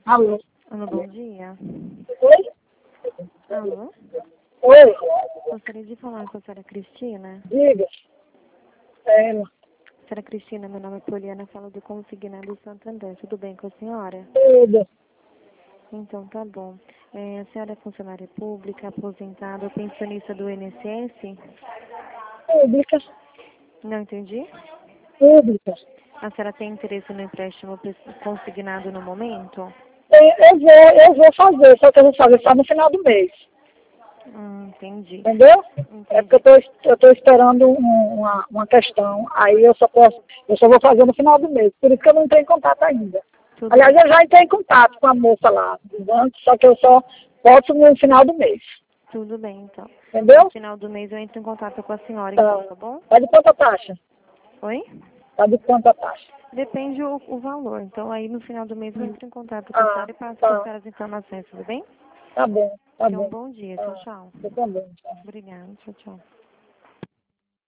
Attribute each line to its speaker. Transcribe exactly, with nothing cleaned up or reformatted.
Speaker 1: Alô?
Speaker 2: Alô, bom dia.
Speaker 1: Oi?
Speaker 2: Alô?
Speaker 1: Oi?
Speaker 2: Gostaria de falar com a senhora Cristina.
Speaker 1: Diga. É ela.
Speaker 2: Senhora Cristina, meu nome é Poliana, falo do Consignado Santander. Tudo bem com a senhora?
Speaker 1: Tudo.
Speaker 2: Então, tá bom. É, a senhora é funcionária pública, aposentada, pensionista do I N S S?
Speaker 1: Pública.
Speaker 2: Não entendi.
Speaker 1: Pública.
Speaker 2: A senhora tem interesse no empréstimo consignado no momento?
Speaker 1: Eu, eu vou, eu vou fazer, só que eu vou fazer só no final do mês.
Speaker 2: Hum, entendi.
Speaker 1: Entendeu?
Speaker 2: Entendi.
Speaker 1: É porque eu tô, eu tô esperando um- uma, uma questão. Aí eu só posso, eu só vou fazer no final do mês. Por isso que eu não entrei em contato ainda.
Speaker 2: Tudo
Speaker 1: Aliás,
Speaker 2: bem.
Speaker 1: eu já entrei em contato com a moça lá do banco, só que eu só posso no final do mês.
Speaker 2: Tudo bem, então.
Speaker 1: Entendeu?
Speaker 2: No final do mês eu entro em contato com a senhora,
Speaker 1: Tá.
Speaker 2: então, tá bom?
Speaker 1: Tá de quanto a taxa?
Speaker 2: Oi?
Speaker 1: Tá de quanto a taxa?
Speaker 2: Depende o, o valor. Então, aí no final do mês eu entro em contato com a
Speaker 1: Ah,
Speaker 2: senhora e passo para a
Speaker 1: tá.
Speaker 2: senhora as informações, tudo bem?
Speaker 1: Tá bom, tá
Speaker 2: Tenha um
Speaker 1: bom.
Speaker 2: bom dia. Tchau,
Speaker 1: Tá.
Speaker 2: tchau.
Speaker 1: Eu também. Tá.
Speaker 2: Obrigada. Tchau, tchau.